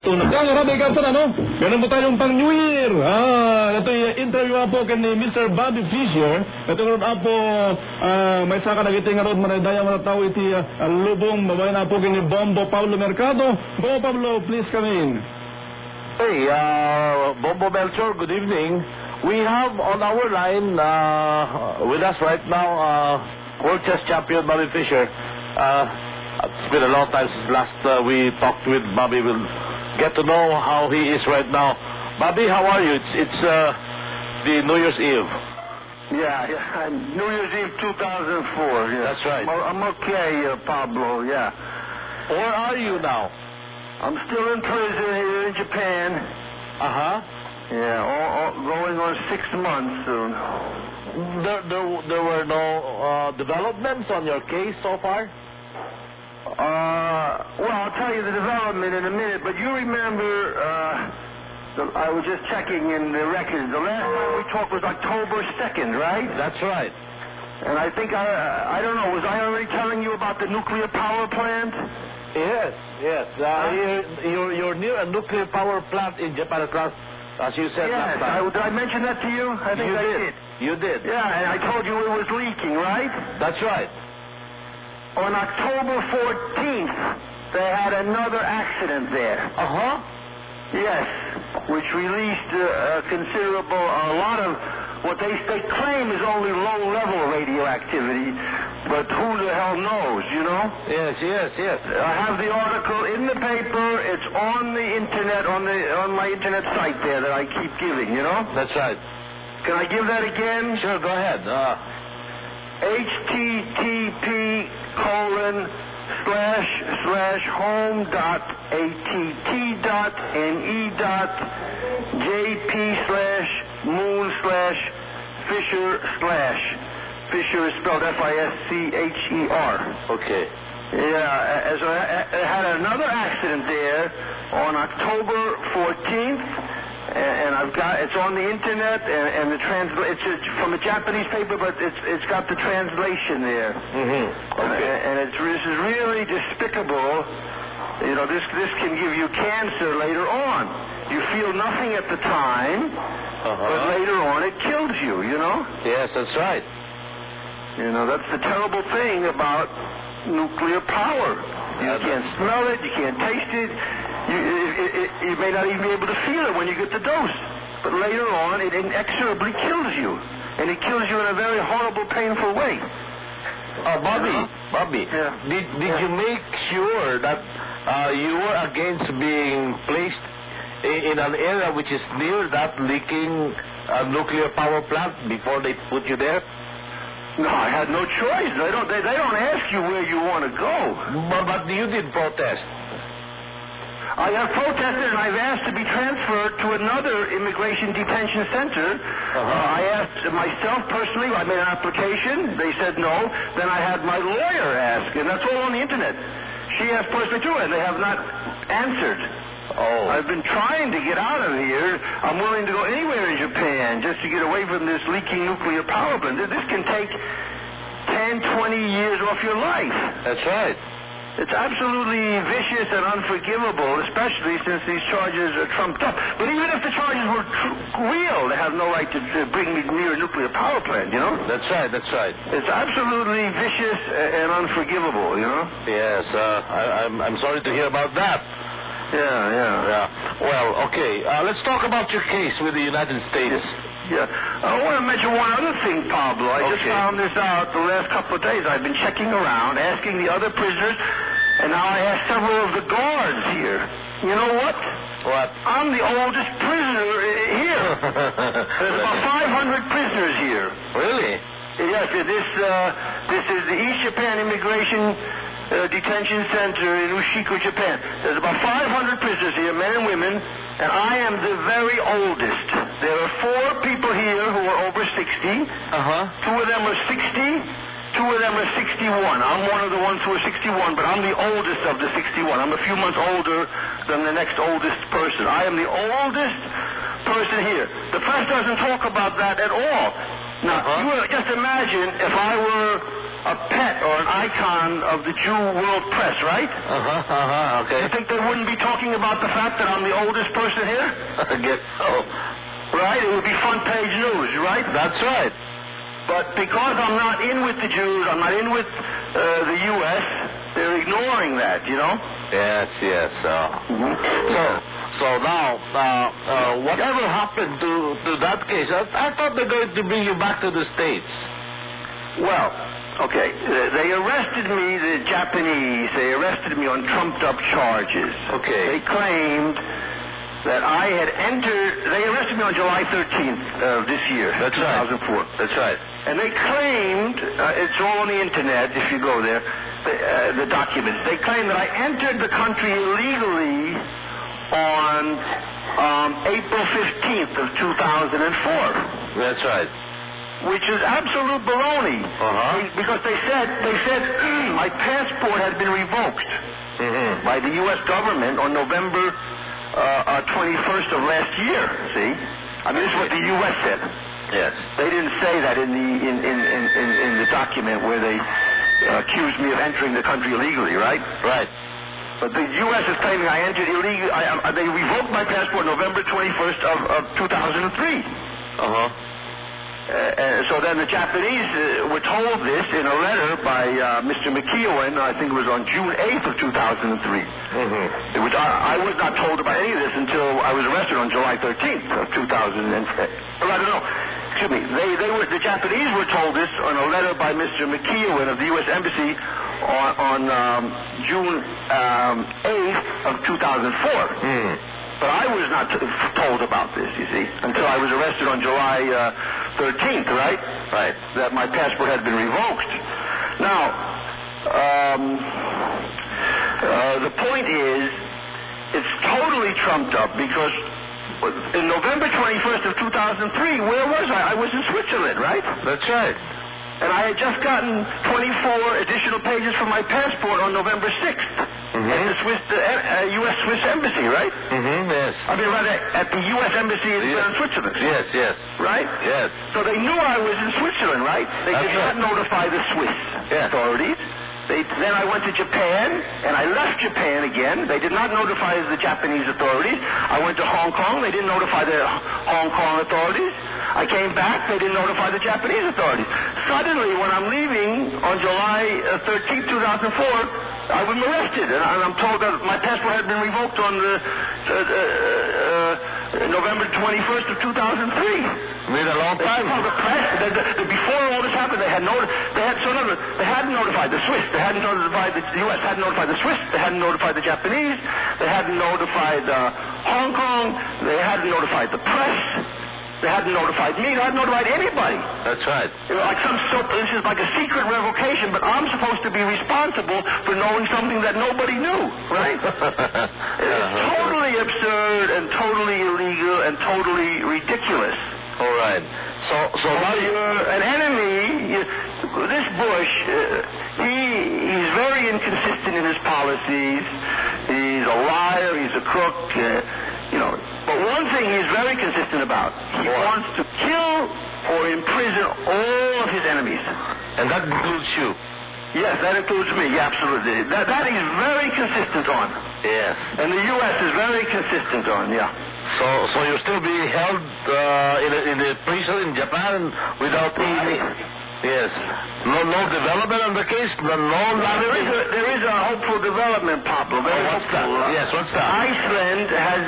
Marami kapsan, meron po tayong pang New Year. Ito yung interview po kay Mr. Bobby Fischer. Ito ron po, may saka nagiting ron manadaya mga tao iti lubong. Mabay na po kay Bombo Pablo Mercado. Bombo Pablo, please come in. Hey, Bombo Melchor, good evening. We have on our line with us right now World Chess Champion Bobby Fischer. It's been a long time since last we talked with Bobby. We'll get to know how he is right now. Bobby, how are you? It's the New Year's Eve. Yeah, New Year's Eve 2004. Yeah. That's right. I'm okay, Pablo. Yeah. Where are you now? I'm still in prison here in Japan. Yeah, going on 6 months soon. There were no developments on your case so far? Well, I'll tell you the development in a minute, but you remember, I was just checking in the records. The last time we talked was October 2nd, right? That's right. And I think, I don't know, was I already telling you about the nuclear power plant? Yes. You're near a nuclear power plant in Japan, as you said last time. Did I mention that to you? I think I did. You did. Yeah, and I told you it was leaking, right? That's right. On October 14th, they had another accident there. Yes, which released a lot of what they claim is only low-level radioactivity, but who the hell knows, you know? Yes. I have the article in the paper. It's on the internet, on my internet site there that I keep giving, you know? That's right. Can I give that again? Sure, go ahead. http://home.att.ne.jp/moon/Fischer/. Fischer is spelled Fischer. Okay. Yeah, so I had another accident there on October 14th, and it's on the internet, and it's from a Japanese paper, but it's got the translation there. Okay. And this is really despicable. You know, this can give you cancer later on. You feel nothing at the time, but later on it kills you, you know? Yes, that's right. You know, that's the terrible thing about nuclear power. You can't smell it, you can't taste it, you may not even be able to feel it when you get the dose. But later on, it inexorably kills you. And it kills you in a very horrible, painful way. Bobby, did you make sure that you were against being placed in an area which is near that leaking nuclear power plant before they put you there? No, I had no choice. They don't ask you where you want to go. But you did protest. I have protested, and I've asked to be transferred to another immigration detention center. I asked myself personally. I made an application. They said no. Then I had my lawyer ask, and that's all on the internet. She asked personally too, and they have not answered. I've been trying to get out of here. I'm willing to go anywhere in Japan just to get away from this leaking nuclear power plant. This can take 10, 20 years off your life. That's right. It's absolutely vicious and unforgivable, especially since these charges are trumped up. But even if the charges were real, they have no right to bring me near a nuclear power plant, you know? That's right. It's absolutely vicious and unforgivable, you know? Yes, I'm sorry to hear about that. Yeah. Well, okay. Let's talk about your case with the United States. Yeah. I want to mention one other thing, Pablo. I just found this out the last couple of days. I've been checking around, asking the other prisoners, and now I asked several of the guards here. You know what? What? I'm the oldest prisoner here. There's about 500 prisoners here. Really? Yes. This is the East Japan Immigration Detention Center in Ushiko, Japan. There's about 500 prisoners here, men and women, and I am the very oldest. There are 4 people here who are over 60. 2 of them are 60. 2 of them are 61. I'm one of the ones who are 61, but I'm the oldest of the 61. I'm a few months older than the next oldest person. I am the oldest person here. The press doesn't talk about that at all. Now, you just imagine if I were a pet or an icon of the Jew world press, right? Okay. You think they wouldn't be talking about the fact that I'm the oldest person here? I guess so. Right? It would be front page news, right? That's right. But because I'm not in with the Jews, I'm not in with the U.S., they're ignoring that, you know? Yes. So now, whatever happened to that case? I thought they're going to bring you back to the States. Well, okay. They arrested me, the Japanese. They arrested me on trumped-up charges. Okay. They claimed that I had entered... They arrested me on July 13th of this year, That's 2004. right. That's right. And they claimed, it's all on the Internet if you go there, the documents. They claimed that I entered the country illegally on April 15th of 2004. That's right. Which is absolute baloney. Because they said my passport had been revoked by the U.S. government on November 21st of last year. See, I mean, this is what the U.S. said. Yes. They didn't say that in the document where they accused me of entering the country illegally, right? Right. But the U.S. is claiming I entered illegally. They revoked my passport November 21st of 2003. So then the Japanese were told this in a letter by Mr. McKeown, I think it was on June 8th of 2003. Which I was not told about any of this until I was arrested on July 13th of 2003. I don't know. Excuse me. The Japanese were told this on a letter by Mr. McKeown of the U.S. Embassy on June 8th of 2004. But I was not told about this, you see, until I was arrested on July 13th, right? Right. That my passport had been revoked. Now, the point is, it's totally trumped up because in November 21st of 2003, where was I? I was in Switzerland, right? That's right. And I had just gotten 24 additional pages from my passport on November 6th at the U.S. Swiss Embassy, right? Yes. I mean, rather, at the U.S. Embassy in Switzerland. Yes. Right? Yes. So they knew I was in Switzerland, right? They did not notify the Swiss authorities. Then I went to Japan, and I left Japan again. They did not notify the Japanese authorities. I went to Hong Kong. They didn't notify the Hong Kong authorities. I came back. They didn't notify the Japanese authorities. Suddenly, when I'm leaving on July 13, 2004, I was arrested, and I'm told that my passport had been revoked on November 21st of 2003. Been a long time. The press, before all this happened, they hadn't notified the Swiss. They hadn't notified the U.S. Hadn't notified the Swiss. They hadn't notified the Japanese. They hadn't notified Hong Kong. They hadn't notified the press. They hadn't notified me. They hadn't notified anybody. That's right. This is like a secret revocation, but I'm supposed to be responsible for knowing something that nobody knew, right? It's totally absurd and totally illegal and totally ridiculous. All right. So now you're an enemy. This Bush, he's very inconsistent in his policies. He's a liar. He's a crook. But one thing he's very consistent about, he wants to kill or imprison all of his enemies. And that includes you? Yes, that includes me, absolutely. That he's very consistent on. Yes. And the U.S. is very consistent on, So you're still being held in a prison in Japan without any... Yes. No development on the case? There is a hopeful development, Pablo. What's that? Yes, what's that? Iceland has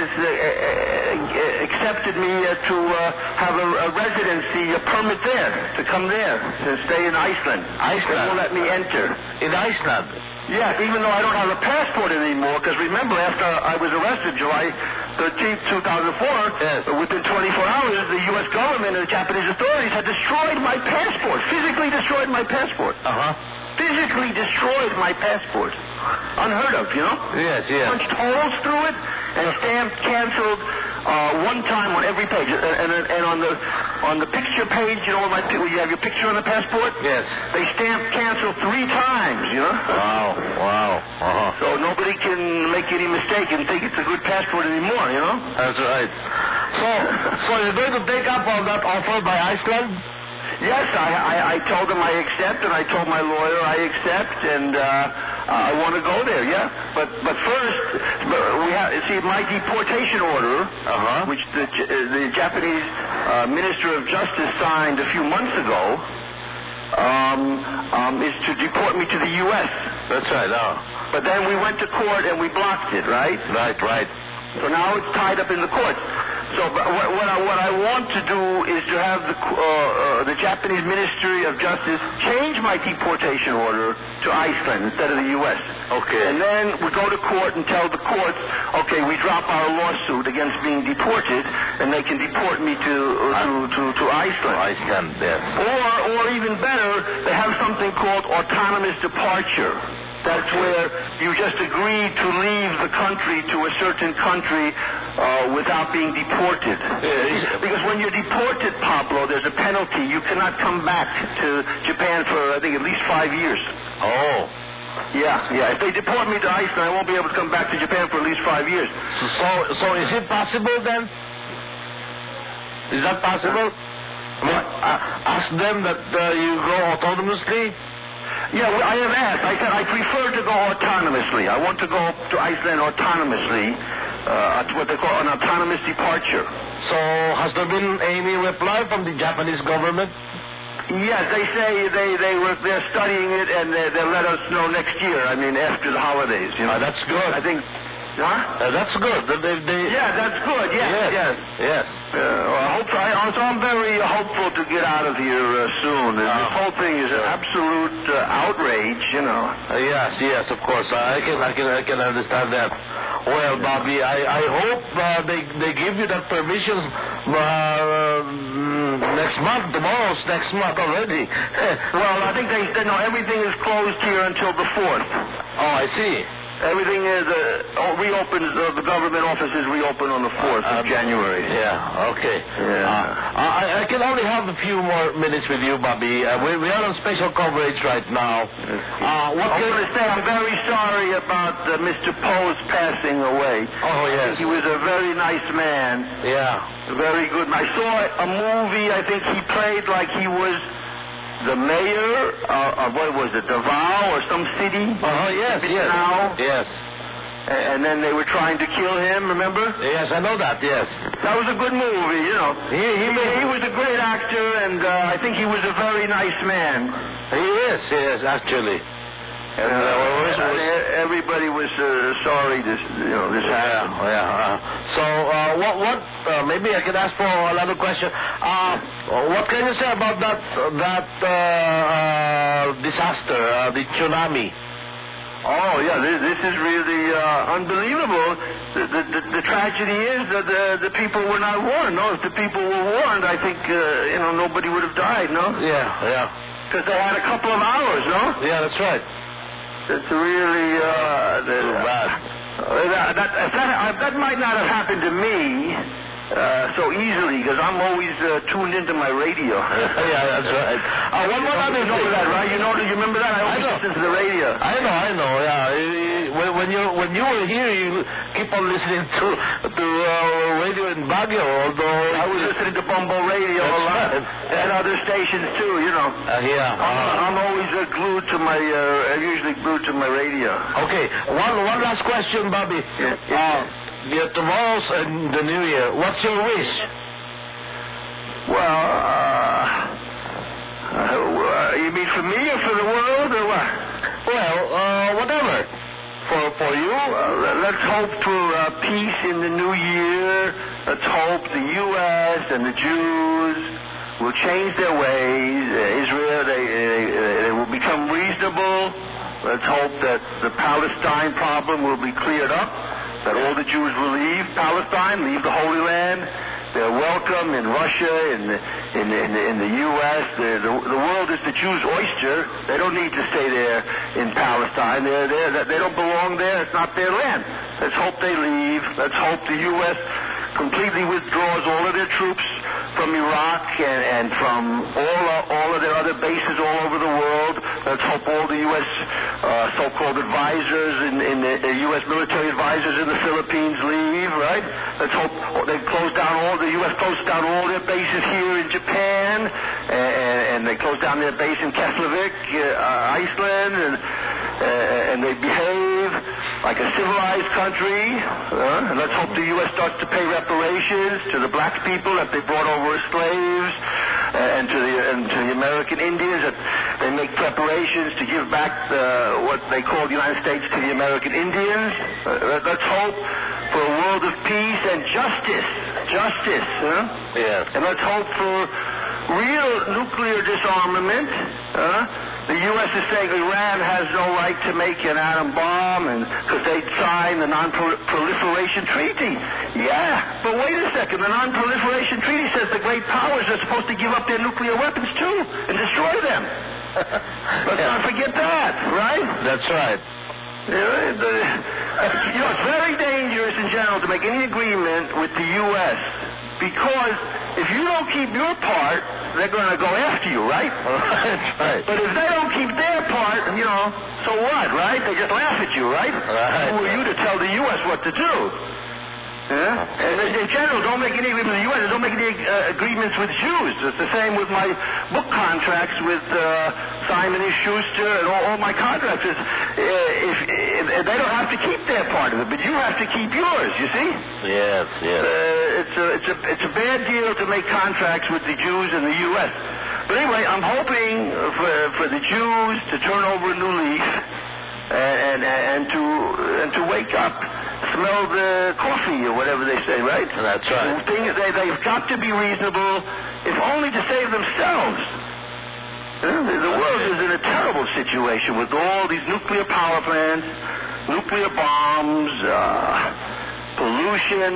accepted me to have a residency, a permit there, to come there, to stay in Iceland. They won't let me enter. In Iceland? Yes, even though I don't have a passport anymore, because remember, after I was arrested July 13th, 2004, within 24 hours, the U.S. government and the Japanese authorities had destroyed my passport, physically destroyed my passport. Physically destroyed my passport. Unheard of, you know? Yes. Punched holes through it and stamped canceled one time on every page. And on the picture page, you know, where you have your picture on the passport? Yes. They stamped cancel 3 times, you know? Wow. So nobody can make any mistake and think it's a good passport anymore, you know? That's right. So you're going to take up on that offer by Iceland? Yes, I told him I accept, and I told my lawyer I accept, and I want to go there. Yeah, but first we have my deportation order, which the Japanese Minister of Justice signed a few months ago, is to deport me to the U.S. That's right. But then we went to court and we blocked it. Right. Right. So now it's tied up in the courts. So what I want to do is to have the Japanese Ministry of Justice change my deportation order to Iceland instead of the U.S. Okay. And then we go to court and tell the courts, okay, we drop our lawsuit against being deported, and they can deport me to Iceland. Iceland, yes. Or even better, they have something called autonomous departure. That's where you just agree to leave the country to a certain country without being deported. Because when you're deported, Pablo, there's a penalty. You cannot come back to Japan for, I think, at least 5 years. Oh. Yeah. If they deport me to Iceland, I won't be able to come back to Japan for at least 5 years. So is it possible then? Is that possible? Ask them that you go autonomously? Yeah, I have asked. I said I prefer to go autonomously. I want to go to Iceland autonomously, what they call an autonomous departure. So has there been any reply from the Japanese government? Yes, they say they're studying it and they'll let us know next year. I mean, after the holidays. You know, that's good. I think. Huh? That's good. Yeah, that's good. Yes. So I'm very hopeful to get out of here soon. This whole thing is an absolute outrage, you know. Yes, of course. I can understand that. Well, Bobby, I hope they give you that permission next month. Tomorrow's next month already. Well, I think they know everything is closed here until the 4th. Oh, I see. Everything is reopens. The government offices reopen on the 4th of January. Yeah. Okay. Yeah. I can only have a few more minutes with you, Bobby. We are on special coverage right now. I want to say I'm very sorry about Mr. Poe's passing away. Oh yes. He was a very nice man. Yeah. Very good. I saw a movie. I think he played like he was the mayor of what was it, Davao or some city? Oh yes. Yes. And then they were trying to kill him, remember? Yes, I know that, yes. That was a good movie, you know. He was a great actor, and I think he was a very nice man. He is, actually. And everybody was sorry this happened. So, what? Maybe I can ask for another question. What can you say about that disaster, the tsunami? Oh yeah, this is really unbelievable. The tragedy is that the people were not warned. No, if the people were warned, I think nobody would have died. No. Yeah. Because they had a couple of hours. No. Yeah, that's right. It's really bad. That might not have happened to me so easily because I'm always tuned into my radio. Yeah, that's right. One more other thing. You know that, right? You remember that? I always listen to the radio. I know. Yeah. When you were here, you keep on listening to radio in Baguio. Although I was listening to Bumbo Radio a lot and other stations too. You know. I'm always glued to my. Usually glued to my radio. Okay. One last question, Bobby. Yeah. Tomorrow's the New Year. What's your wish? Well, you mean for me or for the world or what? Well, whatever. For you? Let's hope for peace in the new year. Let's hope the U.S. and the Jews will change their ways. Israel, they will become reasonable. Let's hope that the Palestine problem will be cleared up. That all the Jews will leave Palestine, leave the Holy Land. They're welcome in Russia, in the U.S. The world is the Jews' oyster. They don't need to stay there in Palestine. They don't belong there. It's not their land. Let's hope they leave. Let's hope the U.S. completely withdraws all of their troops from Iraq and from all of their other bases all over the world. Let's hope all the U.S. So-called advisors in the U.S. military advisors in the Philippines leave, right? Let's hope the U.S. closes down all their bases here in Japan. and they closed down their base in Keflavik, Iceland, and they behave like a civilized country. And let's hope the U.S. starts to pay reparations to the black people that they brought over as slaves, and to the American Indians, that they make preparations to give back what they call the United States to the American Indians. Let's hope for a world of peace and justice. Yes. And let's hope for real nuclear disarmament. The U.S. is saying Iran has no right to make an atom bomb because they signed the Non-Proliferation Treaty. Yeah, but wait a second. The Non-Proliferation Treaty says the great powers are supposed to give up their nuclear weapons too and destroy them. Let's not forget that, right? That's right. It's very dangerous in general to make any agreement with the U.S. because if you don't keep your part, they're going to go after you, right? That's right. But if they don't keep their part, so what, right? They just laugh at you, right? Right. Who are you to tell the U.S. what to do? And in general, don't make any agreements with the U.S. Don't make any agreements with Jews. It's the same with my book contracts with Simon & Schuster and all my contracts. If they don't have to keep their part of it, but you have to keep yours, you see? Yes. It's a bad deal to make contracts with the Jews and the U.S. But anyway, I'm hoping for the Jews to turn over a new leaf and to wake up, smell the coffee or whatever they say, right? That's right. They've got to be reasonable, if only to save themselves. The world is in a terrible situation with all these nuclear power plants, nuclear bombs, pollution,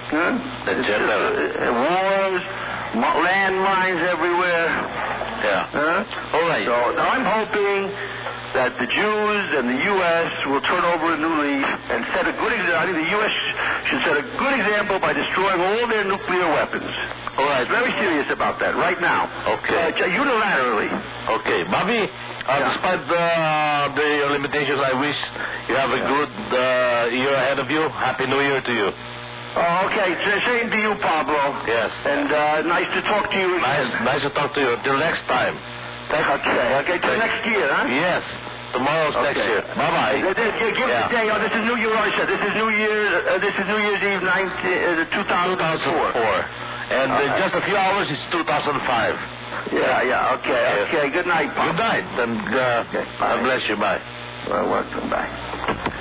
wars, landmines everywhere. Yeah. All right. So now I'm hoping that the Jews and the U.S. will turn over a new leaf and set a good example. I think the U.S. should set a good example by destroying all their nuclear weapons. All right. Very serious about that right now. Okay. Unilaterally. Okay. Bobby, despite the limitations, I wish you have a good year ahead of you. Happy New Year to you. Oh, okay. Same to you, Pablo. Yes. And nice to talk to you again. Nice to talk to you. Until next time. Okay. Till next year, huh? Yes. Tomorrow's next year. Bye-bye. Give the day. This is New Year. I said this is New Year's Eve, 2004. And in just a few hours, it's 2005. Yeah. Okay. Good night, Pop. Good night. And God bless you. Bye. Welcome. Bye.